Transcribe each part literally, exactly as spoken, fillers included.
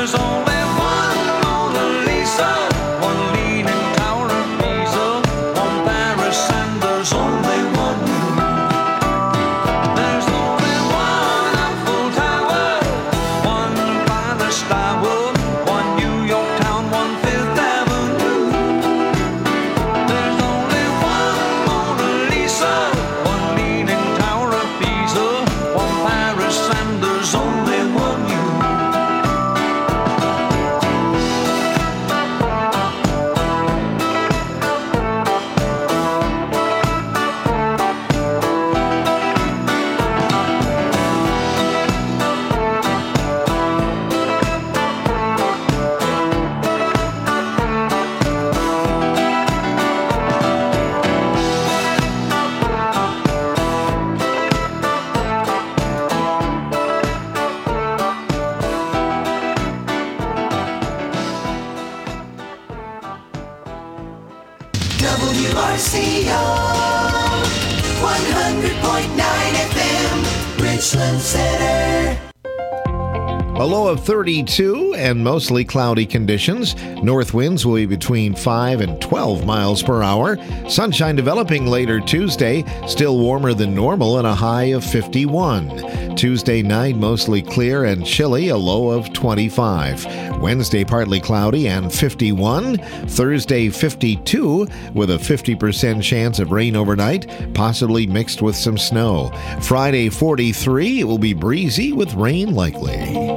W R C O one hundred point nine F M, Richland Center. A low of thirty-two and mostly cloudy conditions. North winds will be between five and twelve miles per hour. Sunshine developing later Tuesday, still warmer than normal and a high of fifty-one. Tuesday night mostly clear and chilly, a low of twenty-five. Wednesday partly cloudy and fifty-one. Thursday fifty-two with a fifty percent chance of rain overnight, possibly mixed with some snow. Friday forty-three, it will be breezy with rain likely.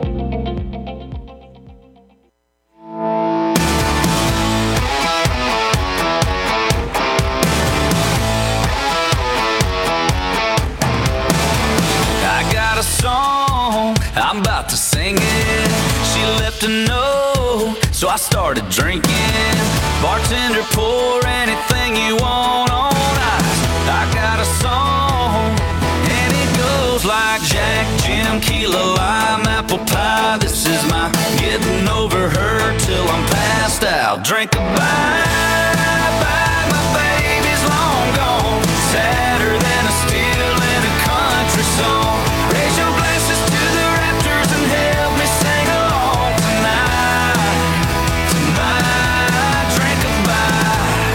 I'm about to sing it. She left a note, so I started drinking. Bartender, pour anything you want on ice. I got a song, and it goes like Jack, Jim, Keela, lime, apple pie. This is my getting over her till I'm passed out. Drink a bye, bye, my baby's long gone. Sadder than a steel in a country song. Raise your glasses to the Raptors and help me sing along tonight. Tonight, drink a bye.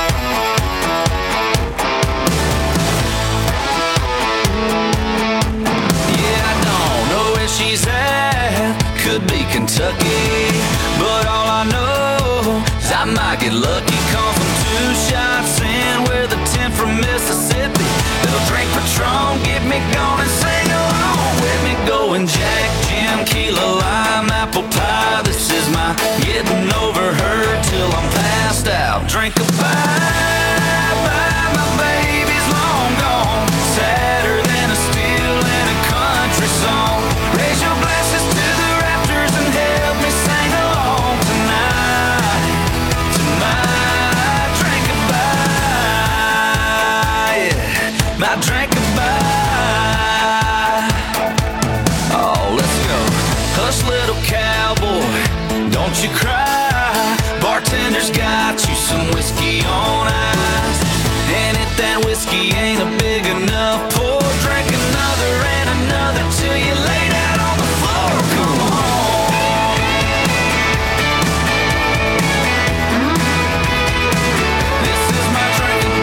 Yeah, I don't know where she's at. Could be Kentucky, but all I know is I might get lucky. Come from two shots in with a ten from Mississippi. Little drink Patron, get me going and sing along with me. Going Jack, Jim, Keela, lime, apple pie. This is my getting over her till I'm passed out. Drink a bye, bye, my baby's long gone. Sadder than a steel in a country song. Raise your glasses to the Raptors and help me sing along tonight. Tonight, drink a bye, yeah, my drink a bye. Oh, let's go. Hush, little cowboy, don't you cry. Bartender's got you some whiskey on ice. And if that whiskey ain't a big enough pour, drink another and another till you laid out on the floor. Come on. This is my drink of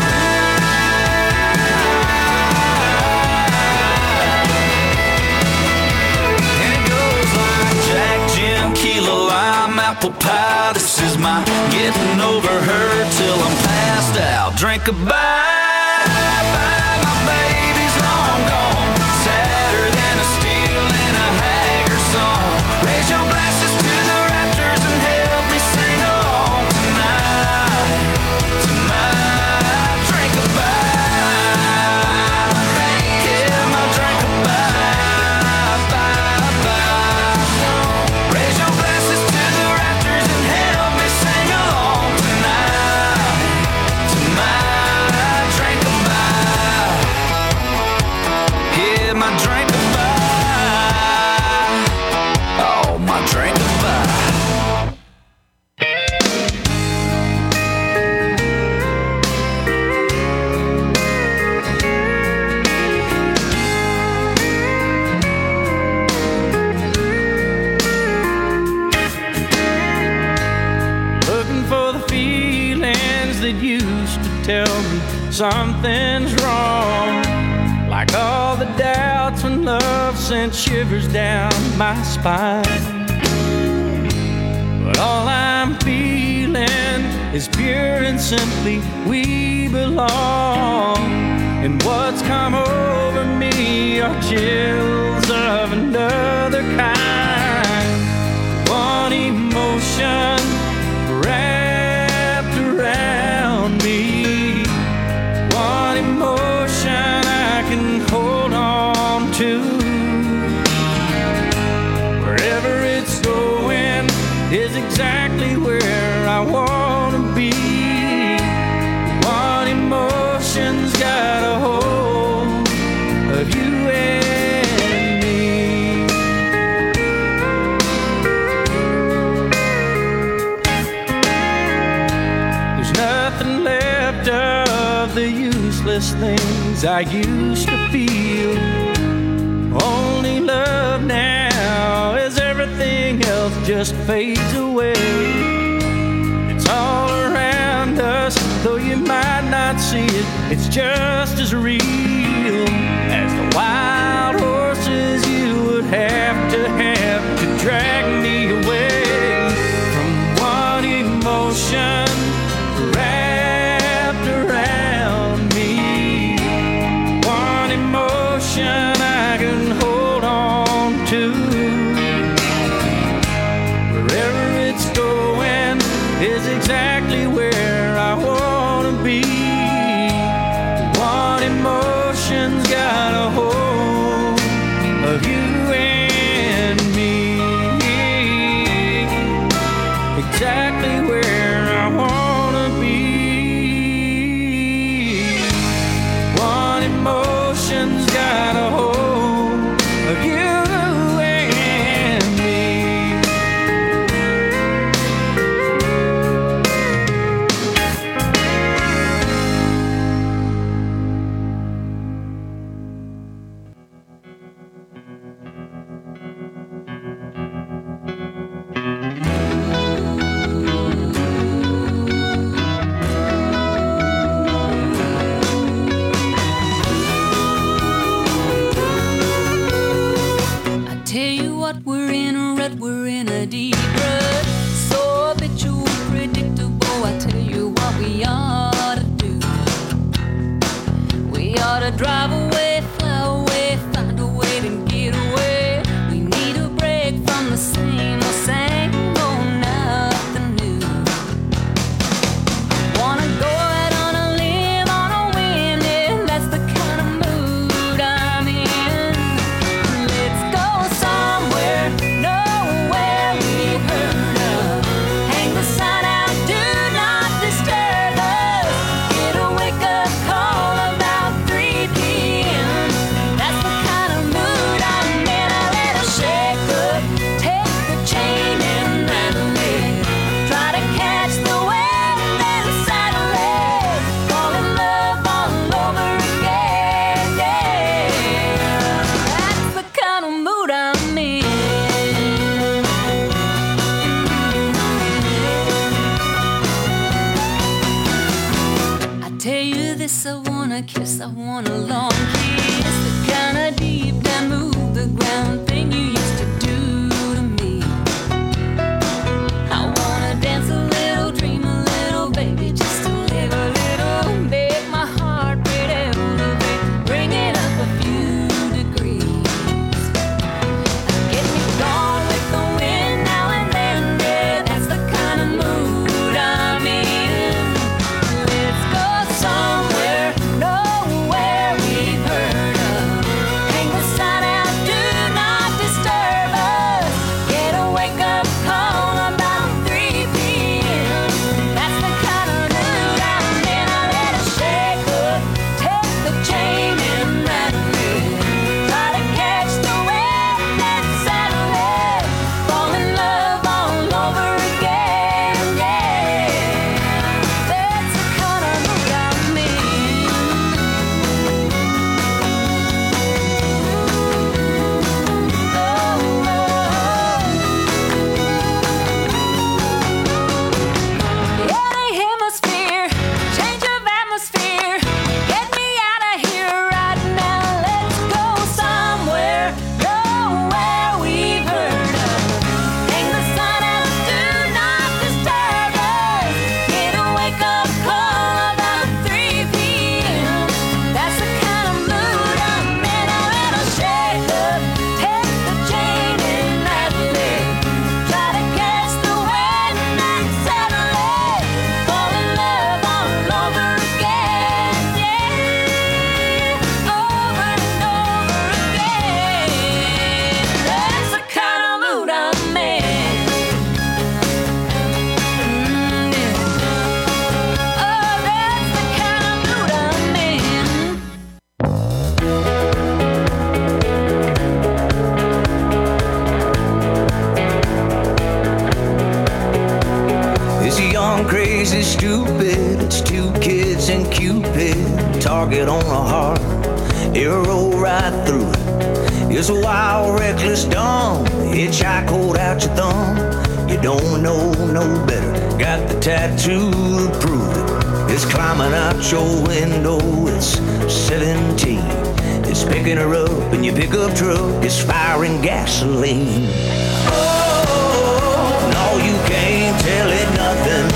and it goes like Jack, Jim, Keela, lime, apple pie. This is my getting over her till I'm passed out. Drink a bye, bye, my baby's long gone. Sadder than a steel in a Haggard song. Raise your glasses to the Raptors and help me sing along tonight. Tonight, drink a bye. Yeah, my drink a bye, bye, bye. Raise your glasses to the Raptors and help me sing along tonight. Tonight, drink a bye. something's wrong. Like all the doubts when love sent shivers down my spine. But all I'm feeling is pure and simply we belong. And what's come over me are chills of another kind. One emotion wrapped around me. One emotion I can hold on to. Wherever it's going is exactly where I want to be. One emotion's got a hold of you and me. There's nothing left of the useless things I used to feel. Only love now as everything else just fades away. It's all around us, though you might not see it. It's just as real as the wild horses you would have to have to drag me away from one emotion wrapped around me. One emotion I can hold on to. Wherever it's going is exactly where I want to be. One emotion's got a hold of you and me. Exactly where I want to be. One emotion's got a hold of you and me. I tell you what, we're in a rut, we're in a deep rut. So habitual, predictable. I tell you what we ought to do. We ought to drive away, fly away, find a way to get away. We need a break from the same old same old, nothing new. Wanna go out on a limb, on a whim, yeah, that's the kind of mood I'm in. Let's go somewhere, nowhere we've heard of. Hang the sign out, do not disturb us. Get a wake-up call about three p.m. That's the kind of mood I'm in. A little shake up, take the chain and rattle it. Try to catch the wind and saddle it. Fall in love all over again, yeah. That's the kind of mood I'm in. I tell you this, I wanna kiss, I want a long kiss. The kind of deep down move the ground thing you used to do to me. I wanna dance a little, dream a little, baby, just to live a little. Make my heart rate elevate, bring it up a few degrees. Get me gone with the wind now and then, yeah, that's the kind of mood I'm in. Let's go somewhere, nowhere crazy, stupid. It's two kids and Cupid. Target on a heart, arrow right through it. It's a wild, reckless dawn. Hitchhike, hold out your thumb. You don't know no better. Got the tattoo to prove it. It's climbing out your window. It's seventeen. It's picking her up and your pickup truck is firing gasoline. Oh, no, you can't tell it nothing.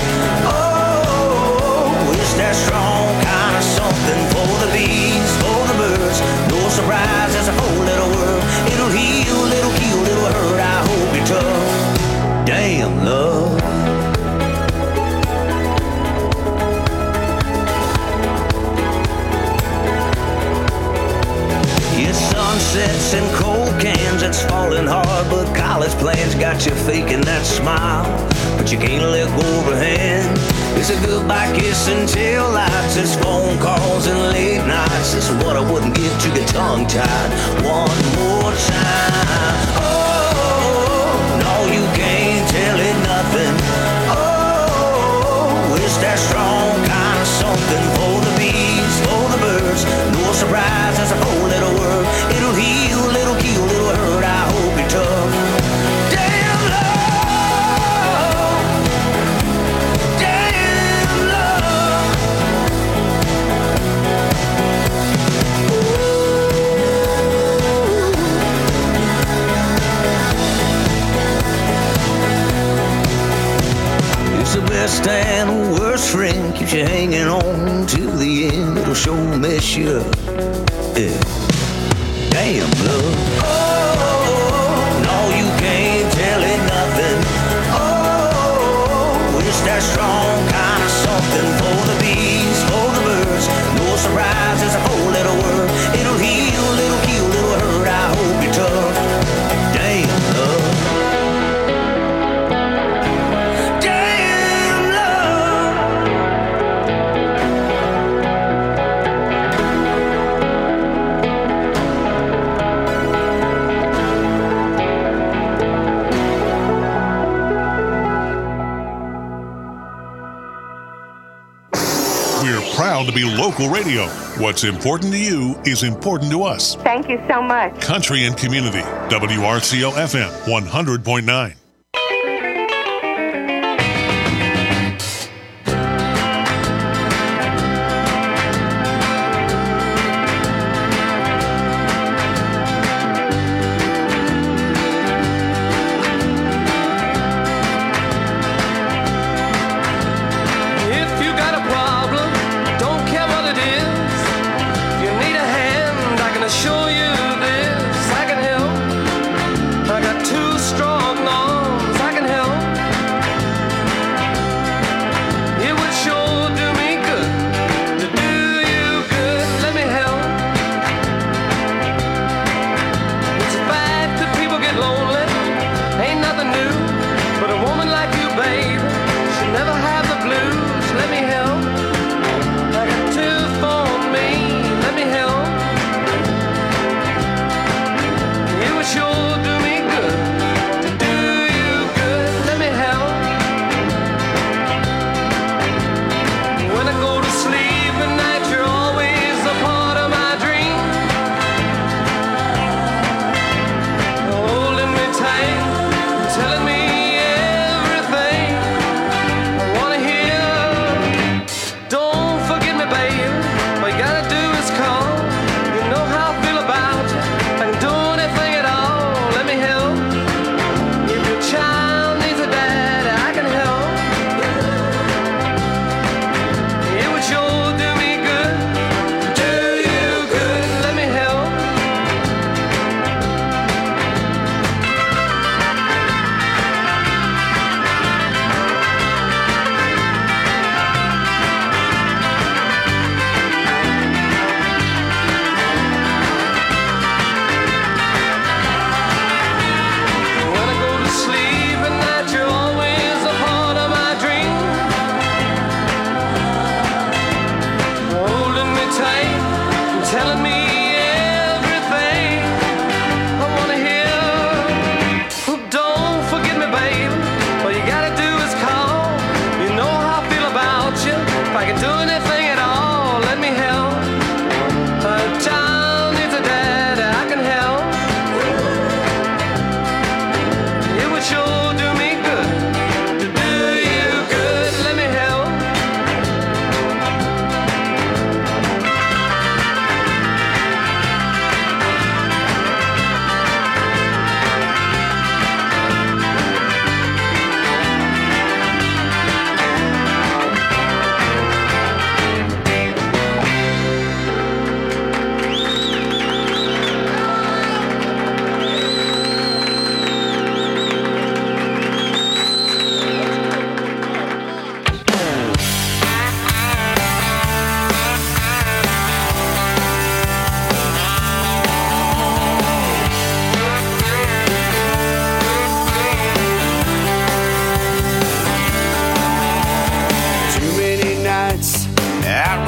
Oh, it's that strong kind of something for the bees, for the birds. No surprise, there's a whole little world. It'll heal, it'll kill, it'll hurt. I hope you're tough. Damn, love. Sunsets and cold cans, it's falling hard, but college plans got you faking that smile. But you can't let go of her hand. It's a goodbye kiss and tail lights. It's phone calls and late nights. It's what I wouldn't give to get tongue tied one more time. Oh, no, you can't tell it nothing. Oh, it's that strong kind of something for the bees, for the birds. No surprise, there's a whole little world. It'll heal, it'll kill, it'll hurt. I hope you're tough. Damn love, damn love. Ooh. It's the best and worst friend. Keeps you hanging on to the end. It'll sure mess you up. Yeah. Damn, love. Oh, no, you can't tell it nothing. Oh, it's that strong kind of something for the bees, for the birds. No surprise, there's a whole little world. It'll heal, it'll kill, it'll hurt. I hope you're tough. Damn, love. Proud to be local radio. What's important to you is important to us. Thank you so much. Country and Community, W R C O F M one hundred point nine. Show you this, I can help. I got two strong arms.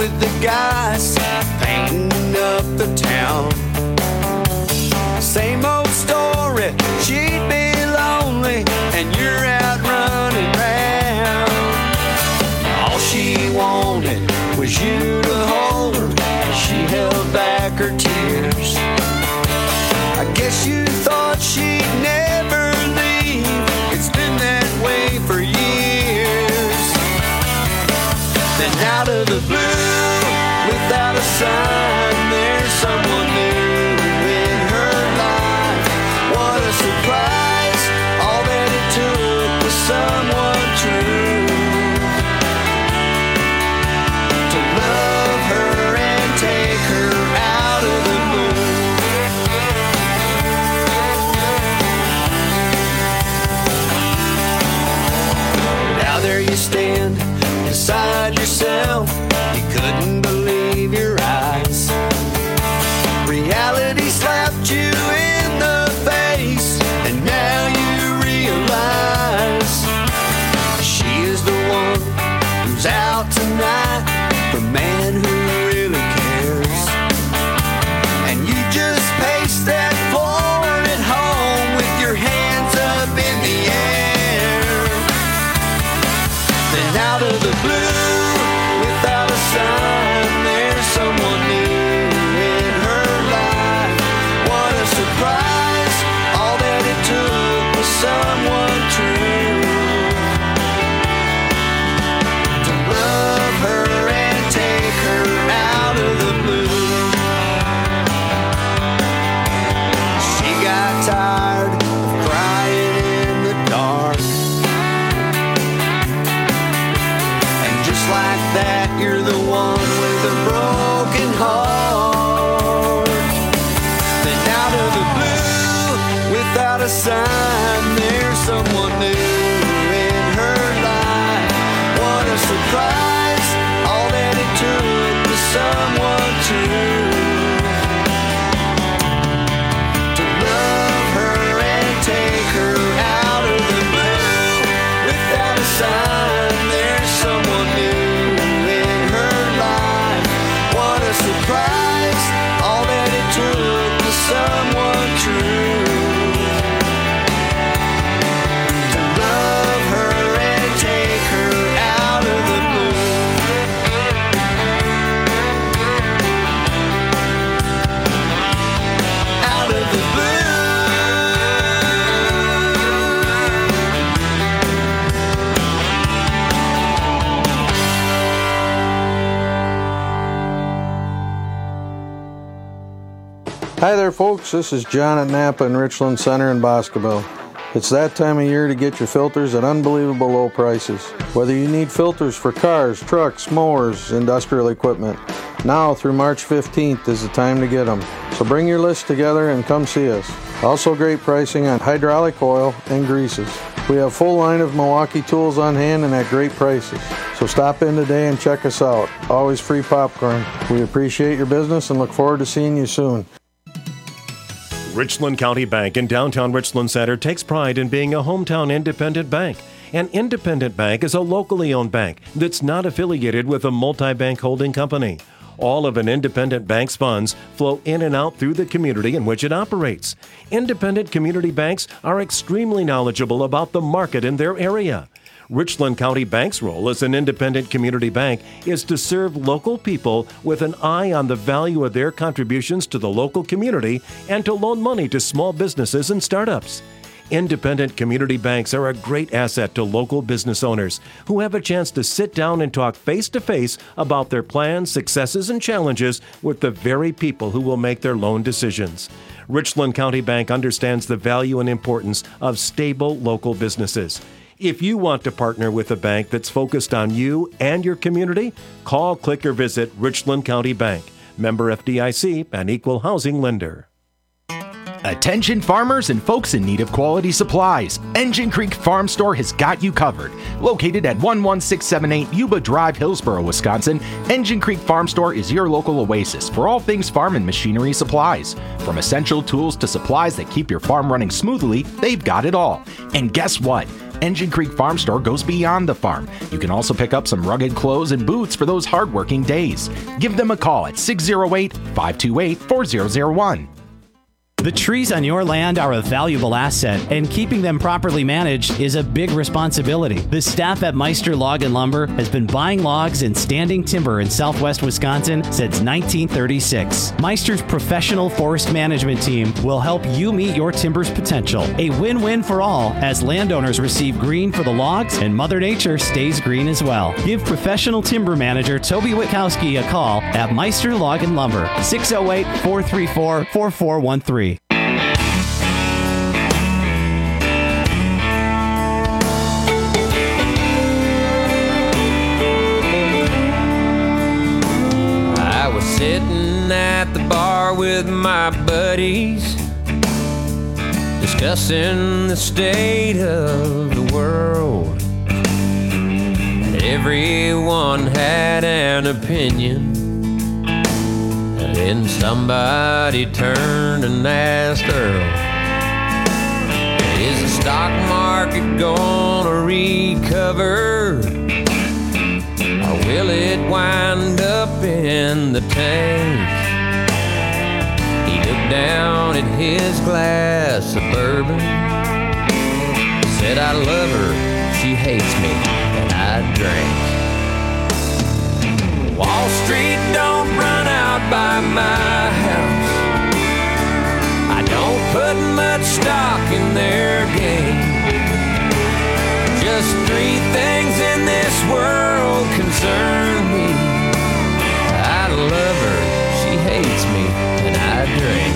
with the guys painting up the town. Same old story, she'd be lonely and you're out running round. All she wanted was you to hold her as she held back her tears. I guess you thought she'd never leave, it's been that way for years. Then out of the blue, without a sign, there's someone new in her life. What a surprise, all that it took was someone true to love her and take her out of the blue. Now there you stand beside yourself, you couldn't believe your eyes. Reality slapped you in the face, and now you realize she is the one who's out tonight, the man who really cares. And you just pace that floor at home with your hands up in the air. Then out of the blue, without a sign, there's someone new in her life. What a surprise, all that it took was someone true to love her and take her out of the blue. She got tired of crying in the dark, and just like that, you're the one with a broken heart. Then out of the blue, without a sign, there's someone new in her life. What a surprise, all that it took was someone true to love her and take her out of the blue. Without a sign, there's someone new in her life. What a surprise, all that it took was someone true to love her and take her out of the blue. Out of the blue. Hi there, folks. This is John at Napa in Richland Center in Boscoville. It's that time of year to get your filters at unbelievable low prices. Whether you need filters for cars, trucks, mowers, industrial equipment, now through March fifteenth is the time to get them. So bring your list together and come see us. Also great pricing on hydraulic oil and greases. We have a full line of Milwaukee tools on hand and at great prices. So stop in today and check us out. Always free popcorn. We appreciate your business and look forward to seeing you soon. Richland County Bank in downtown Richland Center takes pride in being a hometown independent bank. An independent bank is a locally owned bank that's not affiliated with a multi-bank holding company. All of an independent bank's funds flow in and out through the community in which it operates. Independent community banks are extremely knowledgeable about the market in their area. Richland County Bank's role as an independent community bank is to serve local people with an eye on the value of their contributions to the local community and to loan money to small businesses and startups. Independent community banks are a great asset to local business owners who have a chance to sit down and talk face-to-face about their plans, successes, and challenges with the very people who will make their loan decisions. Richland County Bank understands the value and importance of stable local businesses. If you want to partner with a bank that's focused on you and your community, call, click, or visit Richland County Bank. Member F D I C, an equal housing lender. Attention farmers and folks in need of quality supplies. Engine Creek Farm Store has got you covered. Located at one one six seven eight Yuba Drive, Hillsboro, Wisconsin, Engine Creek Farm Store is your local oasis for all things farm and machinery supplies. From essential tools to supplies that keep your farm running smoothly, they've got it all. And guess what? Engine Creek Farm Store goes beyond the farm. You can also pick up some rugged clothes and boots for those hard-working days. Give them a call at six oh eight, five two eight, four oh oh one. The trees on your land are a valuable asset, and keeping them properly managed is a big responsibility. The staff at Meister Log and Lumber has been buying logs and standing timber in southwest Wisconsin since nineteen thirty-six. Meister's professional forest management team will help you meet your timber's potential. A win-win for all, as landowners receive green for the logs and Mother Nature stays green as well. Give professional timber manager Toby Witkowski a call at Meister Log and Lumber, six oh eight, four three four, four four one three. Sitting at the bar with my buddies, discussing the state of the world. Everyone had an opinion, and then somebody turned and asked Earl, is the stock market gonna recover? Or will it wind up in the tank? He looked down at his glass of bourbon, said, I love her, she hates me, and I drank. Wall Street don't run out by my house. I don't put much stock in their game. Just three things in this world concern me. I love her, she hates me, and I drink.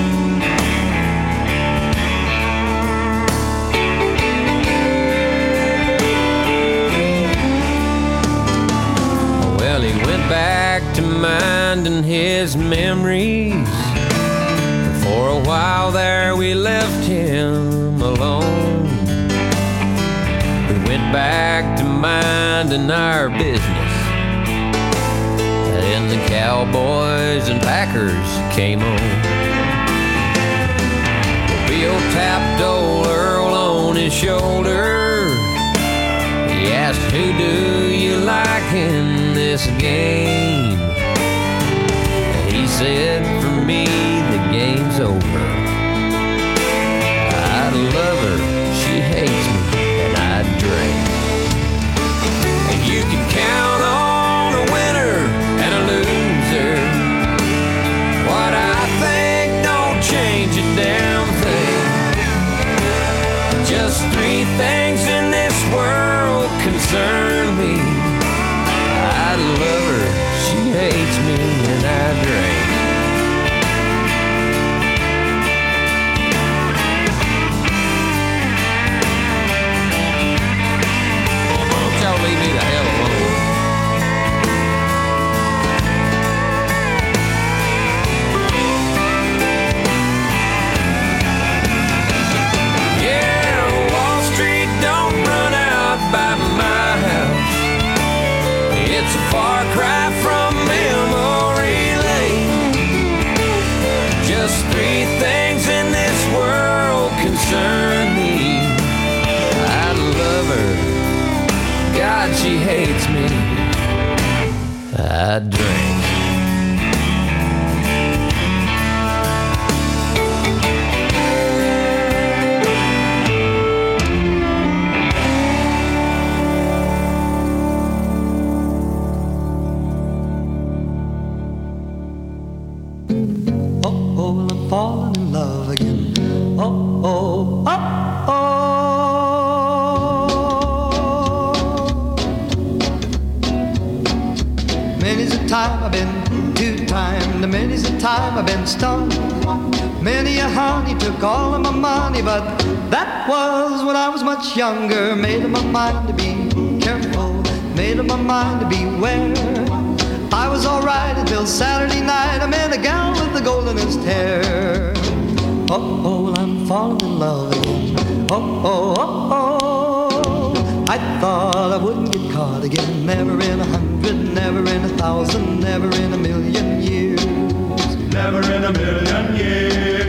Well, he went back to minding his memories. For a while there we left him alone. Went back to minding our business, and the Cowboys and Packers came on. Bill tapped old Earl on his shoulder. He asked, who do you like in this game? He said, for me, the game's over. I love her, she hates me, I drink. And you can count on a winner and a loser. What I think don't change a damn thing. Just three things in this world concern me. I love her, she hates me, and I drink. Y'all leave me the hell alone. Yeah, Wall Street don't run out by my house. It's a far cry from memory lane. Just three things in this world concern me. I love her, God, she hates me, I drink. Oh, oh, I'm falling in love again. Oh, oh, oh, oh. Many's the time I've been two-timed, many's the time I've been stung. Many a honey took all of my money, but that was when I was much younger. Made up my mind to be careful, made up my mind to beware. I was alright until Saturday night. I met a gal with the goldenest hair. Oh, oh, well, I'm falling in love again. Oh, oh, oh, oh. I thought I wouldn't get caught again. Never in a hundred, never in a thousand, never in a million years. Never in a million years.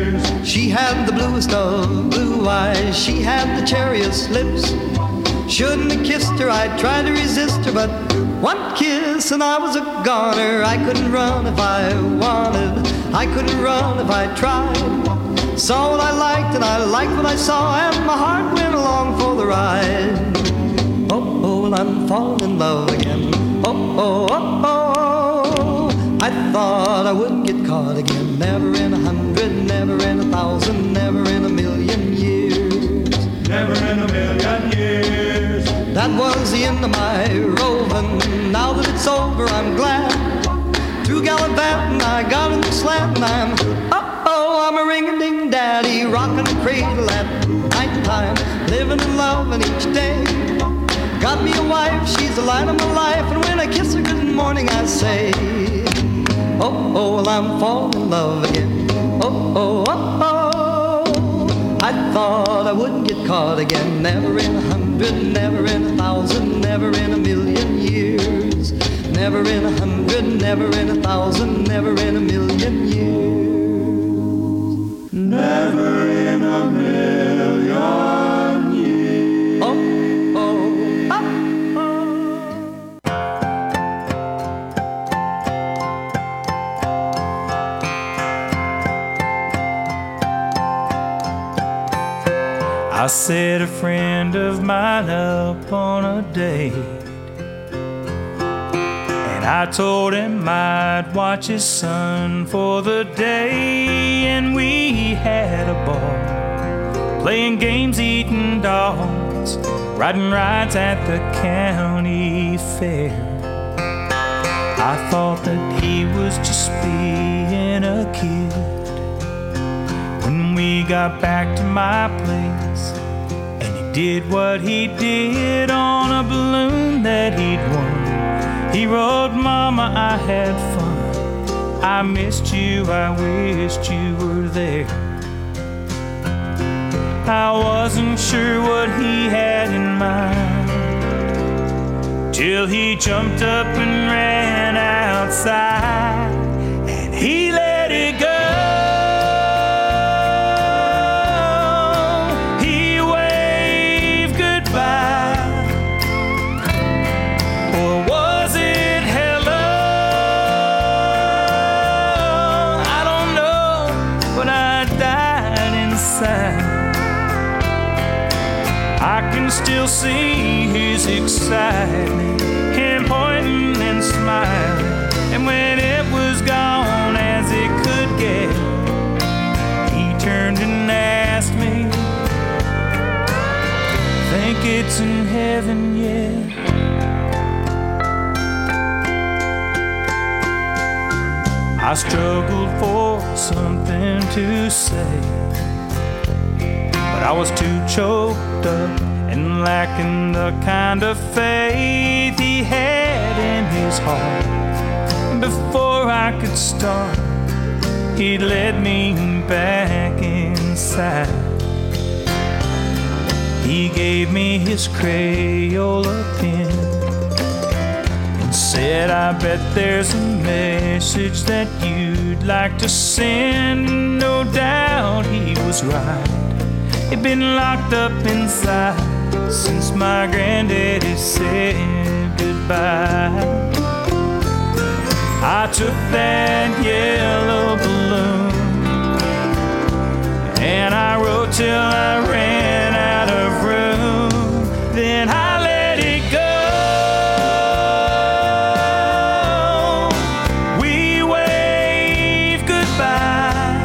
She had the bluest of blue eyes, she had the cherriest lips. Shouldn't have kissed her, I tried to resist her, but one kiss and I was a goner. I couldn't run if I wanted, I couldn't run if I tried. Saw what I liked and I liked what I saw, and my heart went along for the ride. Oh, oh, well, I'm falling in love again. Oh, oh, oh, oh. I thought I wouldn't get caught again. Never in a hundred, never in a thousand, never in a million years. Never in a million years. That was the end of my roving. Now that it's over, I'm glad. Through gallivanting, I got in the slant, and I'm, uh-oh, I'm a ring-a-ding daddy, rocking the cradle at nighttime, living and loving each day. Got me a wife, she's the light of my life, and when I kiss her good morning, I say, oh, oh, well, I'm falling in love again. Oh, oh, oh, oh. I thought I wouldn't get caught again. Never in a hundred, never in a thousand, never in a million years. Never in a hundred, never in a thousand, never in a million years. Never in a million years. Oh, oh, oh, I set a friend of mine up on a date, and I told him I'd watch his son for the day. And we had a ball, playing games, eating dogs, riding rides at the county fair. I thought that he was just being a kid. When we got back to my place, and he did what he did on a balloon that he'd won. He wrote, Mama, I had fun. I missed you, I wished you were there. I wasn't sure what he had in mind, till he jumped up and ran outside, and he let it go. Still see his excitement, him pointing and smiling. And when it was gone as it could get, he turned and asked me, think it's in heaven yet? I struggled for something to say, but I was too choked up and lacking the kind of faith he had in his heart. And before I could start, he led me back inside. He gave me his Crayola pen and said, I bet there's a message that you'd like to send. No doubt he was right. He'd been locked up inside since my granddaddy said goodbye. I took that yellow balloon and I wrote till I ran out of room. Then I let it go. We waved goodbye.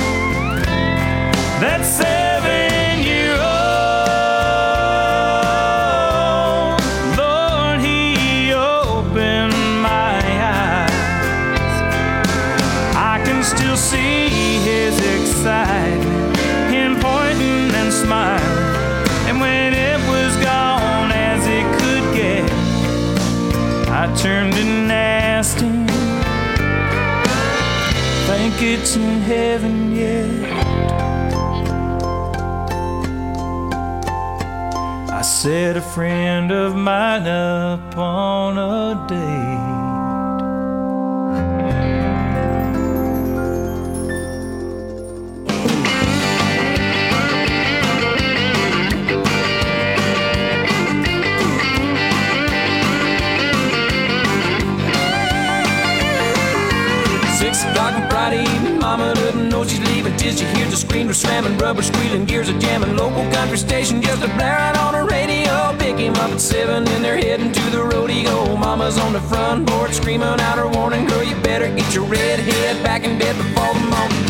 That seven-year-old, still see his excitement, him pointing and smiling. And when it was gone as it could get, I turned and asked him, think it's in heaven yet? I set a friend of mine up on a date. till she hears the screams slamming, rubber squealing, gears are jamming. Local country station just a blaring on the radio. Pick him up at seven and they're heading to the rodeo. Mama's on the front porch screaming out her warning, girl, you better get your red head back in bed before the morning.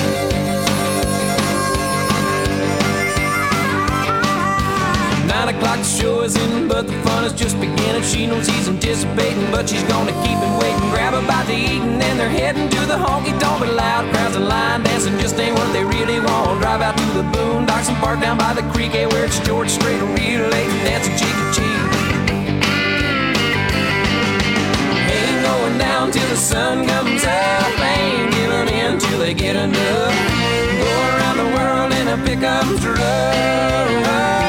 Nine o'clock the show is in, but the fun is just beginning. She knows he's anticipating, but she's gonna keep him waiting. Grab a bite to eat and then they're heading to the honky tonk. But loud crowds and line dancing just ain't what they really want. Drive out to the boondocks and park down by the creek, hey, where it's George Strait real late and dancing cheek to cheek. Ain't going down till the sun comes up, ain't giving in till they get enough. Go around the world in a pickup truck.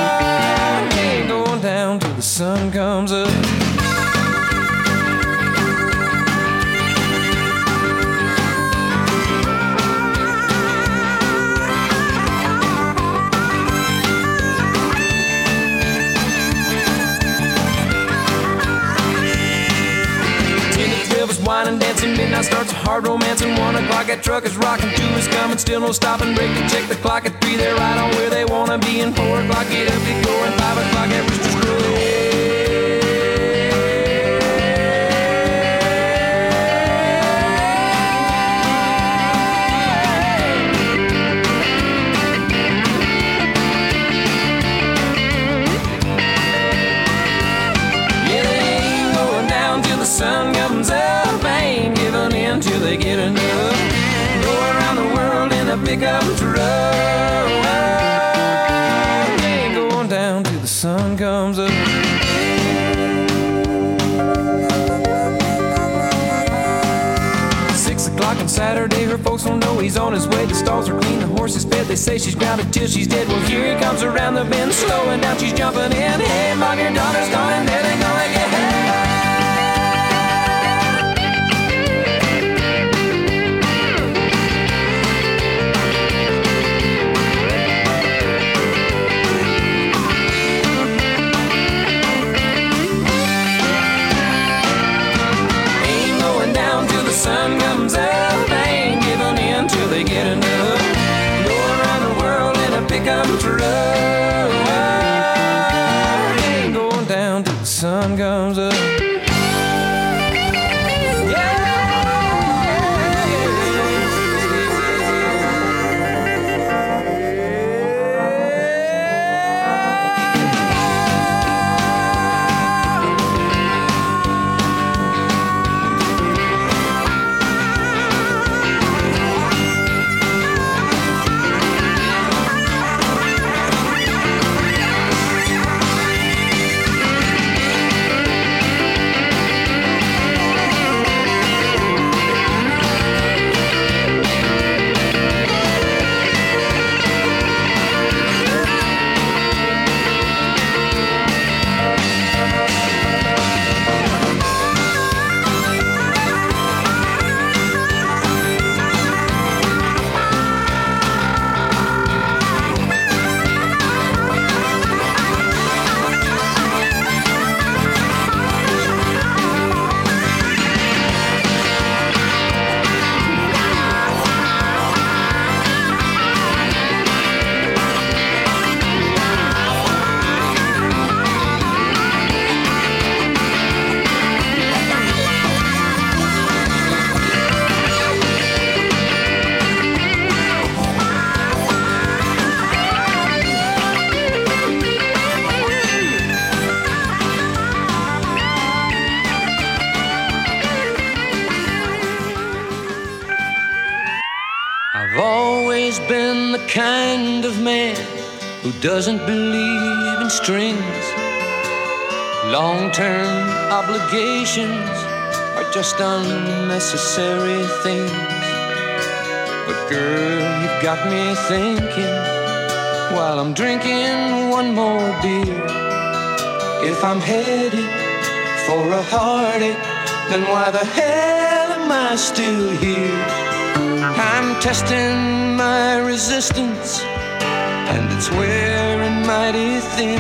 Down till the sun comes up. Ten to twelve is wine and dancing, midnight starts a hard romance, and one o'clock that truck is rocking, two is coming, still no stopping, break to check the clock. At three they're right on where they wanna be, and four o'clock get up, get going, five o'clock that rooster's crowing. Sun comes up, ain't giving in till they get enough. Go around the world in a pickup truck. Ain't going down till the sun comes up. Six o'clock on Saturday, her folks don't know he's on his way. The stalls are clean, the horse is fed. They say she's grounded till she's dead. Well, here he comes around the bend, slowing down, she's jumping in. Hey, mom, your daughter's gone, there they gonna get her. Sun comes up, ain't giving in till they get enough. Go around the world in a pickup truck. Ain't going down till the sun comes up. Kind of man who doesn't believe in strings. Long-term obligations are just unnecessary things. But girl, you've got me thinking while I'm drinking one more beer. If I'm headed for a heartache, then why the hell am I still here? I'm testing my resistance, and it's wearing mighty thin.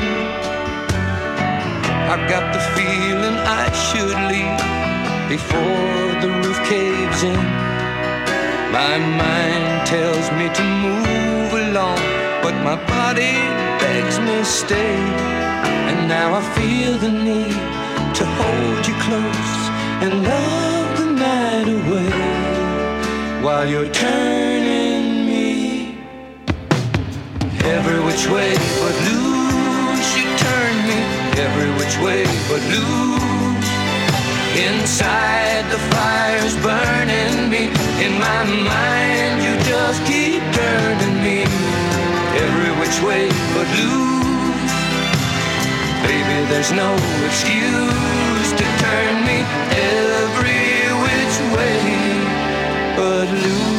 I've got the feeling I should leave before the roof caves in. My mind tells me to move along, but my body begs me stay. And now I feel the need to hold you close and love the night away while you're turning me every which way but loose. You turn me every which way but loose. Inside the fire's burning me. In my mind you just keep turning me every which way but loose. Baby, there's no excuse to turn me every which way but loose.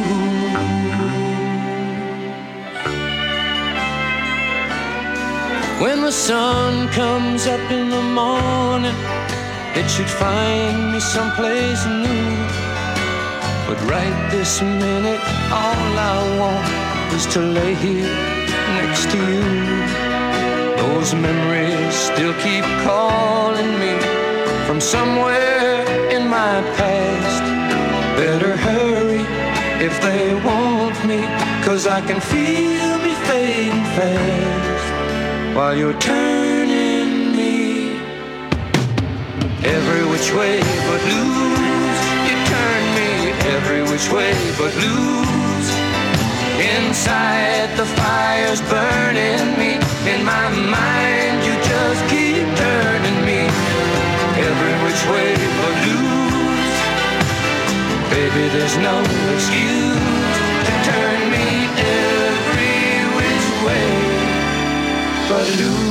When the sun comes up in the morning, it should find me someplace new. But right this minute, all I want is to lay here next to you. Those memories still keep calling me from somewhere in my past. Better hurry if they want me, 'cause I can feel me fading fast while you're turning me every which way but loose. You turn me every which way but loose. Inside the fire's burning me. In my mind you just keep turning me every which way but loose. Baby, there's no excuse to turn me every which way but loose.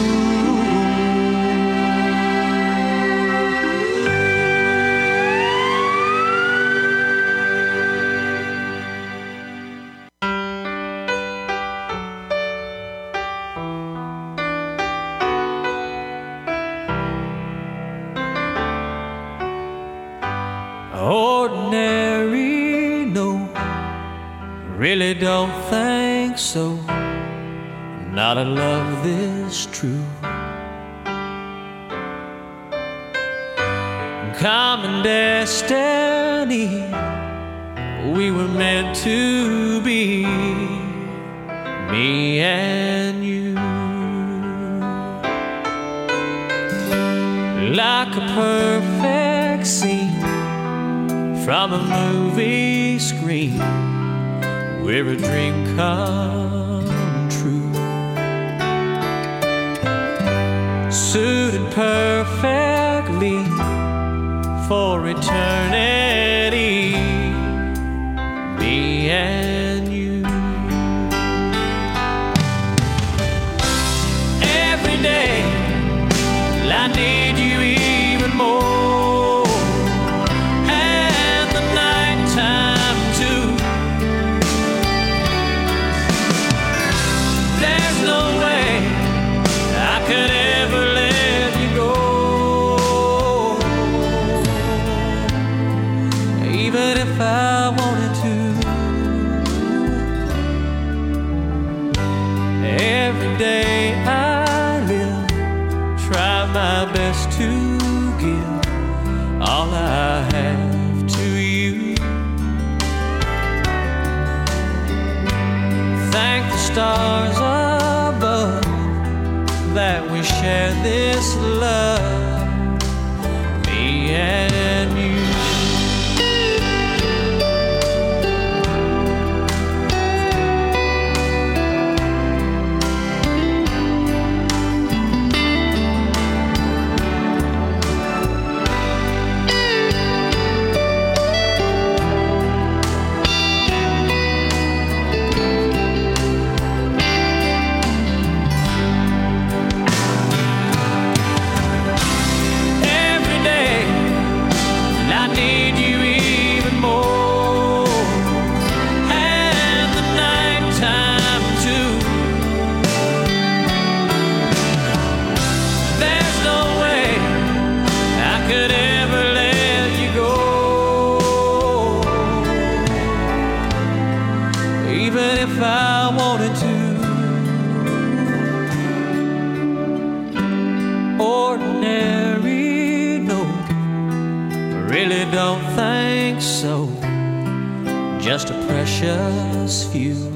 Ordinary, no, really don't think so. Not a love this true. Common destiny, we were meant to be, me and you. Like a perfect scene from a movie screen, we're a dream come true. Suited perfectly for eternity, me and you. Every day I need you even more, and the nighttime too. There's no way I could ever let you go, even if I wanted to. Every day I live, try my best to give all I have to you. Thank the stars above that we share this love, me and you. If I wanted to. Ordinary, no, I really don't think so. just a precious few.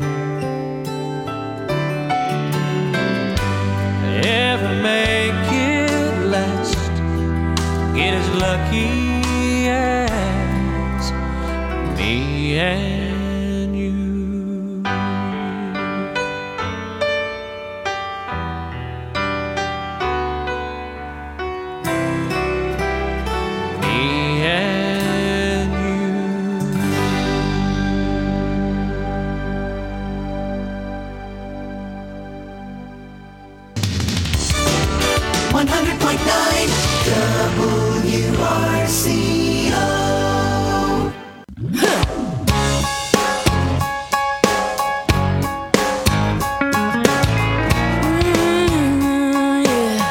Ever make it last, get as lucky as me and you. Me and one hundred point nine W R C O. Mm, yeah.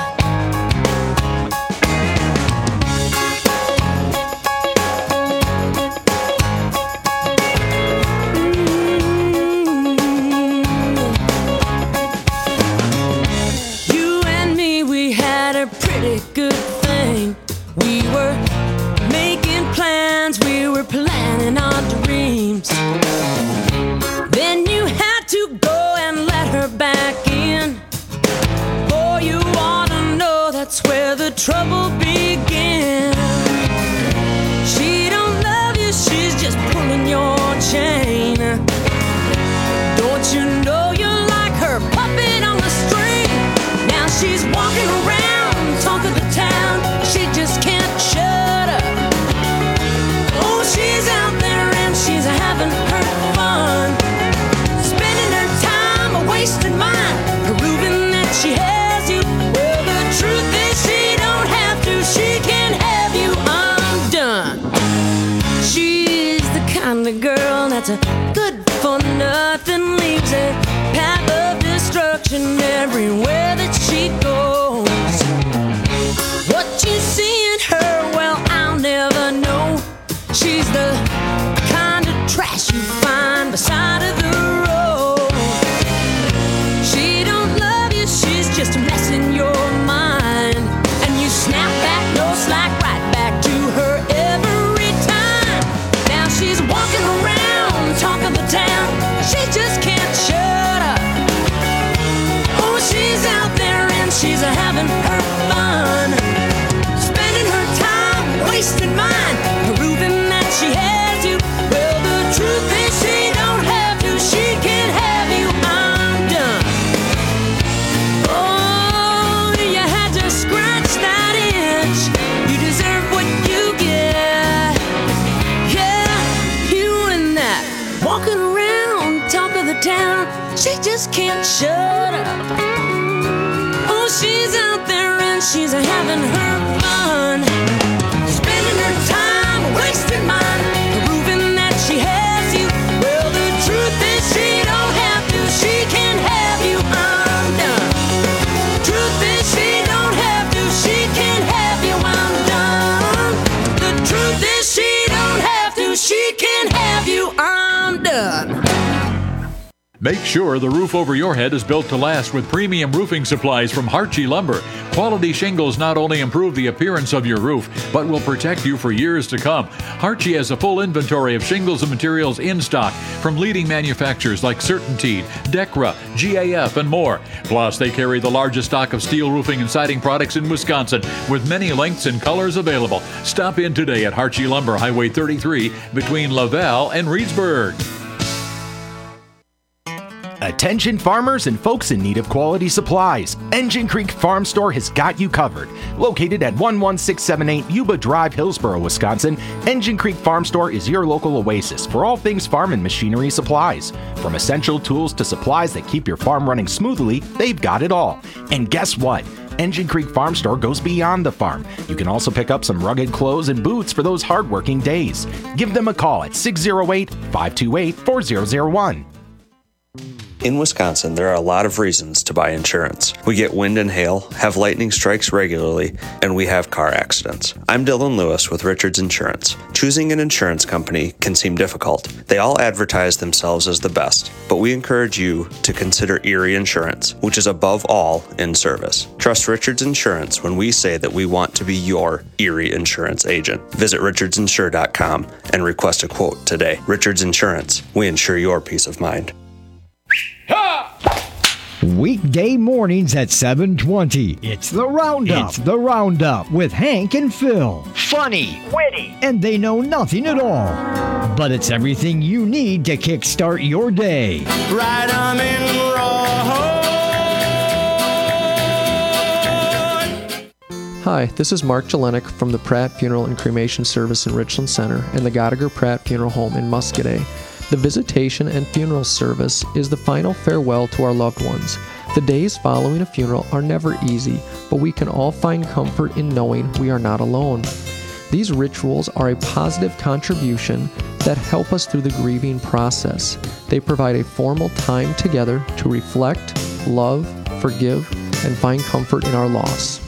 You and me, we had a pretty good thing. We were making plans, we were planning our dreams. Then you had to go and let her back in. Boy, you ought to know that's where the trouble began. She don't love you, she's just pulling your chain. Don't you know you're like her puppet on the string? Now she's walking around, talk of the town, she just can't shut up. Oh, she's out there and she's having her fun, spending her time, wasting mine, proving that she has you. Well, the truth is she don't have to, she can have you undone. She's the kind of girl that's a good for nothing, leaves a path of destruction everywhere that she goes. What you see in her, well, I'll never know. She's the kind of trash you find beside of the road. She don't love you, she's just messing your mind, and you snap back, no slack, right back to her every time. Now she's walking around, talk of the town, she just can't shut up. Oh, she's out there and she's having her fun, spending her time, wasting mine, proving that she has you. Well, the truth is she don't have to, she can have you undone. Oh, you had to scratch that itch, you deserve what you get. Yeah, you and that, walking around, talk of the town, she just can't shut up. Oh, she's out there and she's having her fun, spending her time, wasting mine, proving that she has you. Well, the truth is she don't have to, she can have you undone. Truth is she don't have to, she can have you undone. The truth is she don't have to, she can have you undone. Make sure the roof over your head is built to last with premium roofing supplies from Harchie Lumber. Quality shingles not only improve the appearance of your roof, but will protect you for years to come. Harchie has a full inventory of shingles and materials in stock from leading manufacturers like CertainTeed, Decra, G A F, and more. Plus, they carry the largest stock of steel roofing and siding products in Wisconsin, with many lengths and colors available. Stop in today at Harchie Lumber, Highway thirty-three, between Laval and Reedsburg. Attention farmers and folks in need of quality supplies. Engine Creek Farm Store has got you covered. Located at one one six seven eight Yuba Drive, Hillsboro, Wisconsin, Engine Creek Farm Store is your local oasis for all things farm and machinery supplies. From essential tools to supplies that keep your farm running smoothly, they've got it all. And guess what? Engine Creek Farm Store goes beyond the farm. You can also pick up some rugged clothes and boots for those hardworking days. Give them a call at six oh eight, five two eight, four oh oh one. In Wisconsin, there are a lot of reasons to buy insurance. We get wind and hail, have lightning strikes regularly, and we have car accidents. I'm Dylan Lewis with Richards Insurance. Choosing an insurance company can seem difficult. They all advertise themselves as the best, but we encourage you to consider Erie Insurance, which is above all in service. Trust Richards Insurance when we say that we want to be your Erie Insurance agent. Visit richards insure dot com and request a quote today. Richards Insurance, we insure your peace of mind. Weekday mornings at seven twenty. It's the Roundup. It's the Roundup with Hank and Phil. Funny, witty, and they know nothing at all. But it's everything you need to kickstart your day. Right arm in Hi, this is Mark Jelenic from the Pratt Funeral and Cremation Service in Richland Center and the Gottiger Pratt Funeral Home in Muscadet. The visitation and funeral service is the final farewell to our loved ones. The days following a funeral are never easy, but we can all find comfort in knowing we are not alone. These rituals are a positive contribution that help us through the grieving process. They provide a formal time together to reflect, love, forgive, and find comfort in our loss.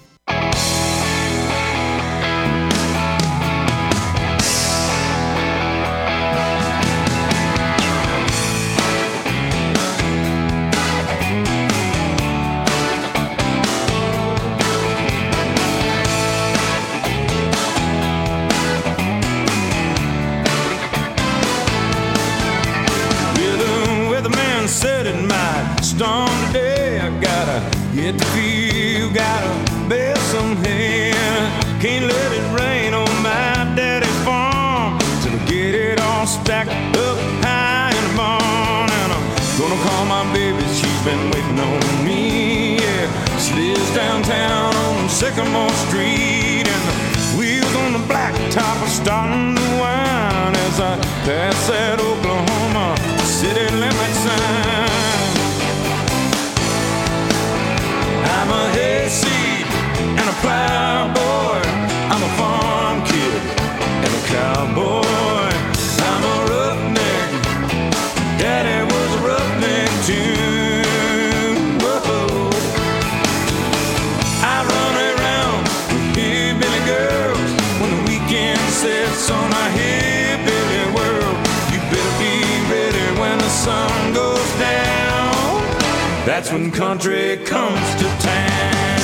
Get the feel, gotta bear some hand. Can't let it rain on my daddy's farm till I get it all stacked up high in the barn. And I'm gonna call my baby, she's been waiting on me. Yeah, she lives downtown on Sycamore Street, and the wheels on the blacktop are starting to whine as I pass that Oklahoma city limit sign. I'm a hayseed and a plowboy. I'm a farm kid and a cowboy. I'm a roughneck. Daddy was a roughneck too. Whoa. I run around with hillbilly girls when the weekend sets on a hillbilly world. You better be ready when the sun goes down. That's when country comes to town.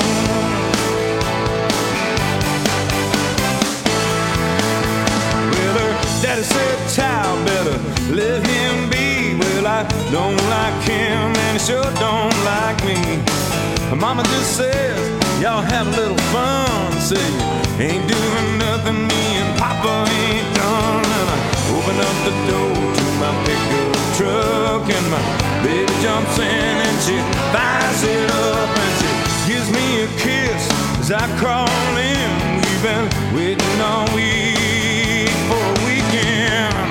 Well, her daddy said, child, better let him be. Well, I don't like him and he sure don't like me. Her mama just says, y'all have a little fun. Say, ain't doing nothing, me and Papa ain't done. And I open up the door to my pickup truck, and my baby jumps in and she fires it up and she gives me a kiss as I crawl in. We've been waiting all week for a weekend.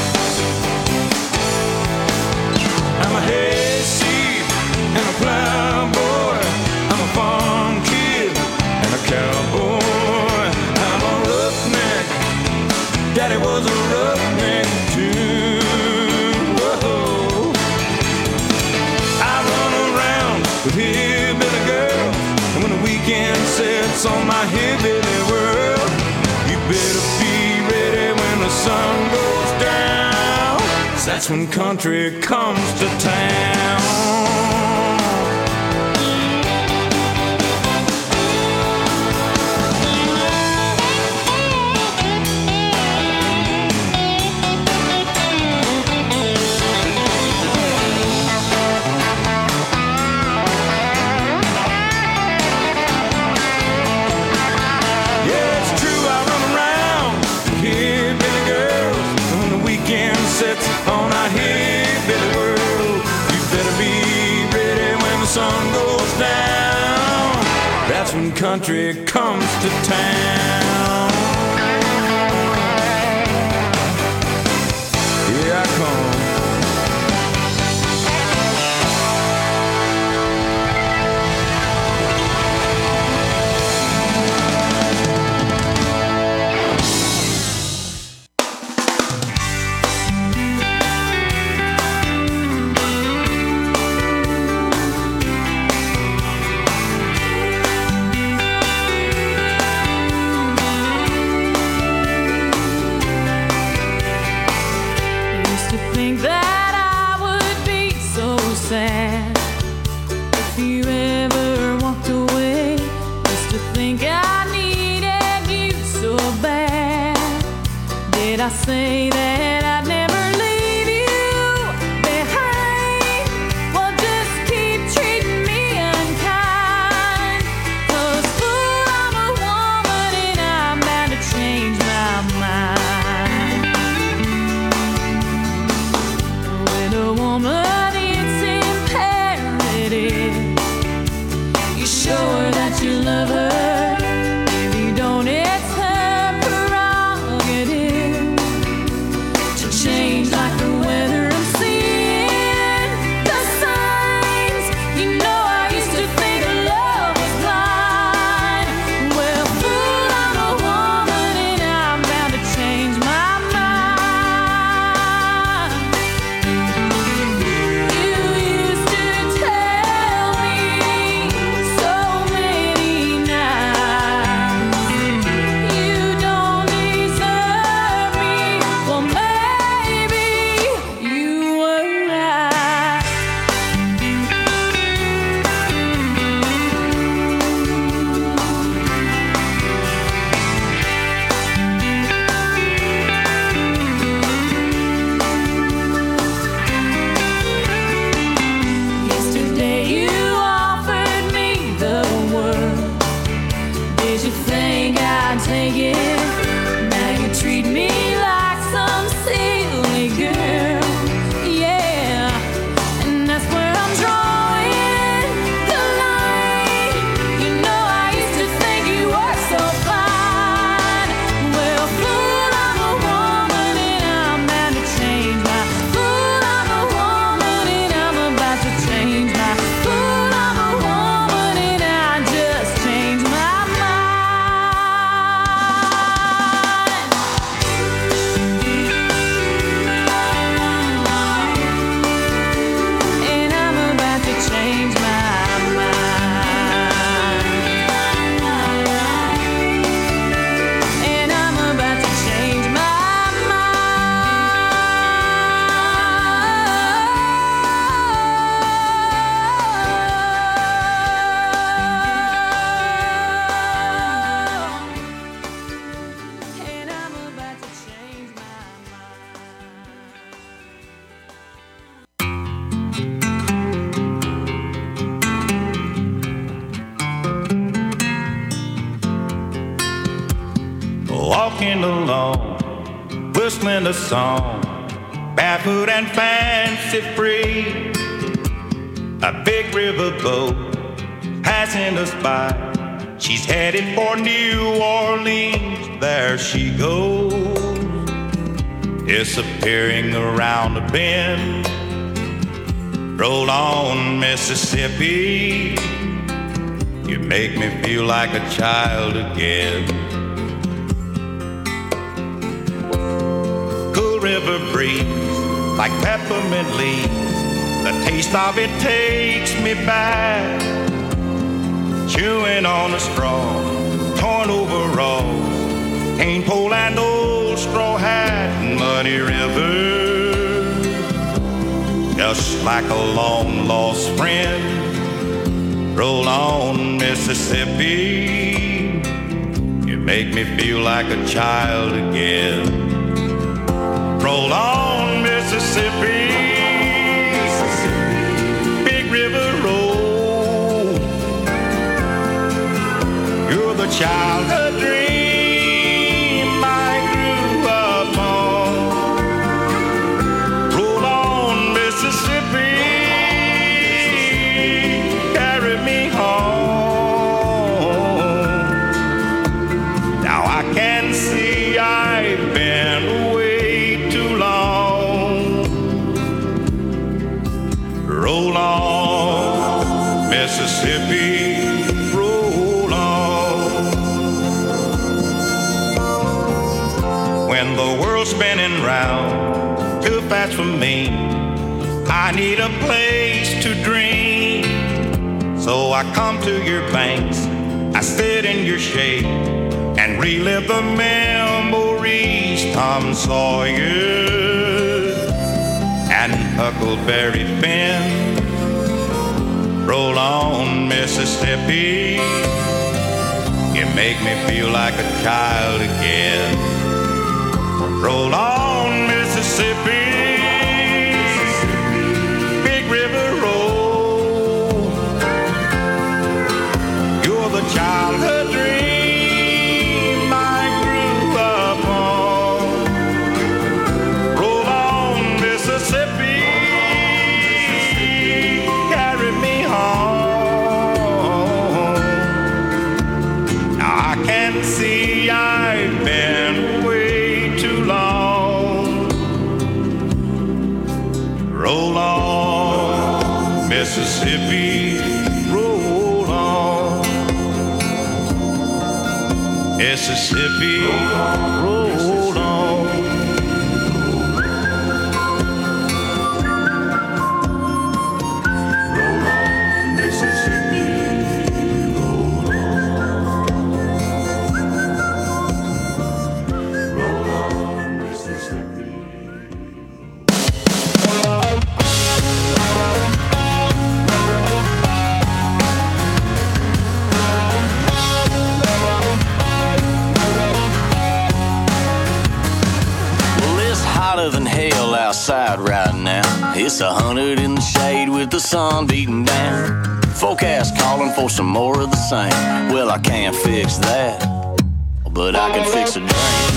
I'm a hayseed and a plowboy. I'm a farm kid and a cowboy. I'm a roughneck. Daddy was a roughneck too. Whoa. I run around with hillbilly girls, and when the weekend sets on my hillbilly world, you better be ready when the sun goes down. 'Cause that's when country comes to town. On our hillbilly world, you better be ready when the sun goes down. That's when country comes to town. Here I come. say that I'd never leave you behind. Well, just keep treating me unkind. 'Cause fool, I'm a woman and I'm bound to change my mind. With a woman, it's imperative you show her that you love her. If you don't, it's her prerogative to change like the weather. I'm seeing the signs. You know I used to think love was blind. Well, fool, I'm a woman and I'm bound to change my mind. You used to tell me so many nights you don't deserve me. Well, maybe you were right. Yesterday you offered me the world. Did you think I'd take it? Now you treat me like some silly girl. Yeah, and that's where I'm drawing the line. You know I used to think you were so fine. Well, fool, I'm a woman and I'm bound to change my. Fool, I'm a woman and I'm about to change my. Fool, I'm a woman and I just changed my mind. And I'm about to change my mind. And I'm about to change my mind. And I'm about to change my Walking alone, whistling a song, barefoot and fancy free. A big river boat passing us by. She's headed for New Orleans. There she goes, disappearing around a bend. Roll on, Mississippi. You make me feel like a child again. Cool river breeze, like peppermint leaves. The taste of it takes me back. Chewing on a straw, torn overalls, cane pole and old straw hat. Muddy river, just like a long lost friend. Roll on, Mississippi. You make me feel like a child again. Roll on, Mississippi. Big river roll. You're the childhood dream I grew up on. Roll on, Mississippi. Carry me home. Now I can see I've been away too long. Roll on, Mississippi. Roll on. When the world's spinning round too fast for me, I need a place to dream. So I come to your banks, I sit in your shade and relive the memories. Tom Sawyer and Huckleberry Finn. Roll on, Mississippi. You make me feel like a child again. Roll on, Mississippi, Big River roll. You're the childhood dream I grew up on. Roll on, Mississippi, carry me home. Now I can see I've been way too long. Roll on, Mississippi, roll on. Mississippi, roll on. Well, it's hotter than hell outside right now. It's a hundred in the shade with the sun beating down. Forecast calling for some more of the same. Well, I can't fix that, but I can fix a drain.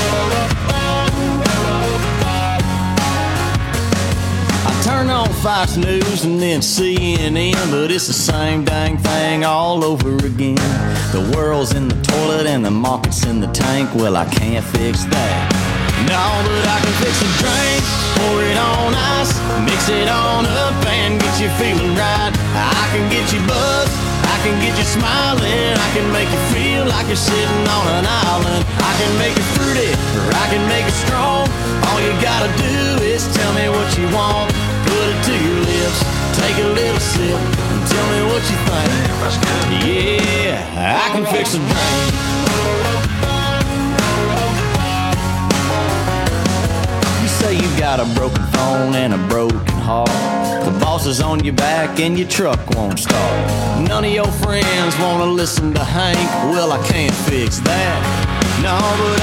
I turn on Fox News and then C N N, but it's the same dang thing all over again. The world's in the toilet and the market's in the tank. Well, I can't fix that. No, but I can fix a drink, pour it on ice, mix it on up and get you feeling right. I can get you buzzed, I can get you smiling, I can make you feel like you're sitting on an island. I can make it fruity, or I can make it strong. All you gotta do is tell me what you want. Put it to your lips, take a little sip, and tell me what you think. Yeah, I can fix a drink. Say you got a broken phone and a broken heart. The boss is on your back and your truck won't start. None of your friends wanna listen to Hank. Well, I can't fix that. No, but